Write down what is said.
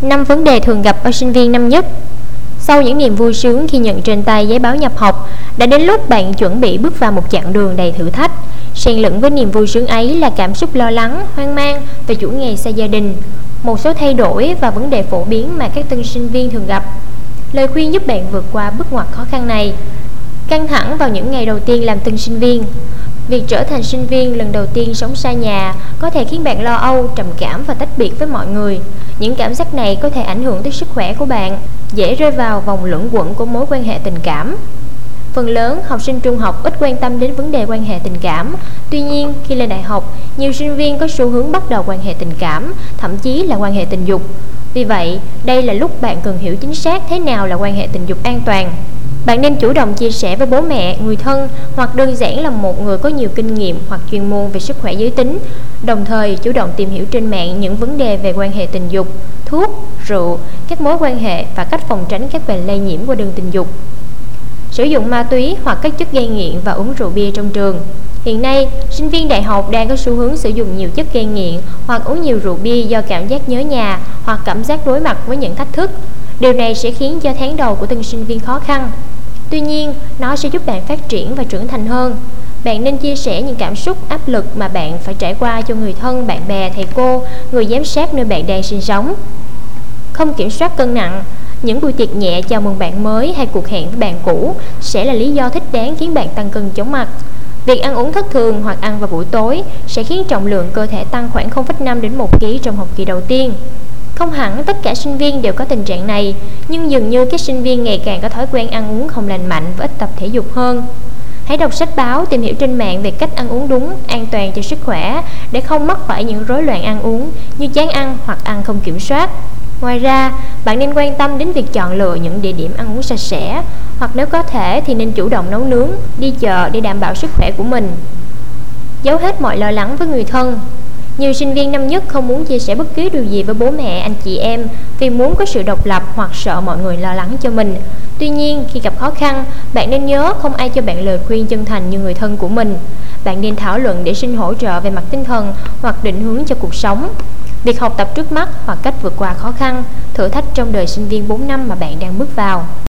5 vấn đề thường gặp ở sinh viên năm nhất. Sau những niềm vui sướng khi nhận trên tay giấy báo nhập học, đã đến lúc bạn chuẩn bị bước vào một chặng đường đầy thử thách. Xen lẫn với niềm vui sướng ấy là cảm xúc lo lắng, hoang mang về chuỗi ngày xa gia đình, một số thay đổi và vấn đề phổ biến mà các tân sinh viên thường gặp. Lời khuyên giúp bạn vượt qua bước ngoặt khó khăn này. Căng thẳng vào những ngày đầu tiên làm tân sinh viên. Việc trở thành sinh viên lần đầu tiên sống xa nhà có thể khiến bạn lo âu, trầm cảm và tách biệt với mọi người. Những cảm giác này có thể ảnh hưởng tới sức khỏe của bạn, dễ rơi vào vòng luẩn quẩn của mối quan hệ tình cảm. Phần lớn học sinh trung học ít quan tâm đến vấn đề quan hệ tình cảm. Tuy nhiên, khi lên đại học, nhiều sinh viên có xu hướng bắt đầu quan hệ tình cảm, thậm chí là quan hệ tình dục. Vì vậy, đây là lúc bạn cần hiểu chính xác thế nào là quan hệ tình dục an toàn. Bạn nên chủ động chia sẻ với bố mẹ, người thân hoặc đơn giản là một người có nhiều kinh nghiệm hoặc chuyên môn về sức khỏe giới tính. Đồng thời, chủ động tìm hiểu trên mạng những vấn đề về quan hệ tình dục, thuốc, rượu, các mối quan hệ và cách phòng tránh các bệnh lây nhiễm qua đường tình dục. Sử dụng ma túy hoặc các chất gây nghiện và uống rượu bia trong trường. Hiện nay, sinh viên đại học đang có xu hướng sử dụng nhiều chất gây nghiện hoặc uống nhiều rượu bia do cảm giác nhớ nhà hoặc cảm giác đối mặt với những thách thức. Điều này sẽ khiến cho tháng đầu của tân sinh viên khó khăn. Tuy nhiên, nó sẽ giúp bạn phát triển và trưởng thành hơn. Bạn nên chia sẻ những cảm xúc, áp lực mà bạn phải trải qua cho người thân, bạn bè, thầy cô, người giám sát nơi bạn đang sinh sống. Không kiểm soát cân nặng. Những buổi tiệc nhẹ chào mừng bạn mới hay cuộc hẹn với bạn cũ sẽ là lý do thích đáng khiến bạn tăng cân chóng mặt. Việc ăn uống thất thường hoặc ăn vào buổi tối sẽ khiến trọng lượng cơ thể tăng khoảng 0,5 đến 1 kg trong học kỳ đầu tiên. Không hẳn tất cả sinh viên đều có tình trạng này, nhưng dường như các sinh viên ngày càng có thói quen ăn uống không lành mạnh và ít tập thể dục hơn. Hãy đọc sách báo, tìm hiểu trên mạng về cách ăn uống đúng, an toàn cho sức khỏe để không mắc phải những rối loạn ăn uống như chán ăn hoặc ăn không kiểm soát. Ngoài ra, bạn nên quan tâm đến việc chọn lựa những địa điểm ăn uống sạch sẽ, hoặc nếu có thể thì nên chủ động nấu nướng, đi chợ để đảm bảo sức khỏe của mình. Giấu hết mọi lo lắng với người thân. Nhiều sinh viên năm nhất không muốn chia sẻ bất cứ điều gì với bố mẹ, anh chị em vì muốn có sự độc lập hoặc sợ mọi người lo lắng cho mình. Tuy nhiên, khi gặp khó khăn, bạn nên nhớ không ai cho bạn lời khuyên chân thành như người thân của mình. Bạn nên thảo luận để xin hỗ trợ về mặt tinh thần hoặc định hướng cho cuộc sống. Việc học tập trước mắt hoặc cách vượt qua khó khăn, thử thách trong đời sinh viên 4 năm mà bạn đang bước vào.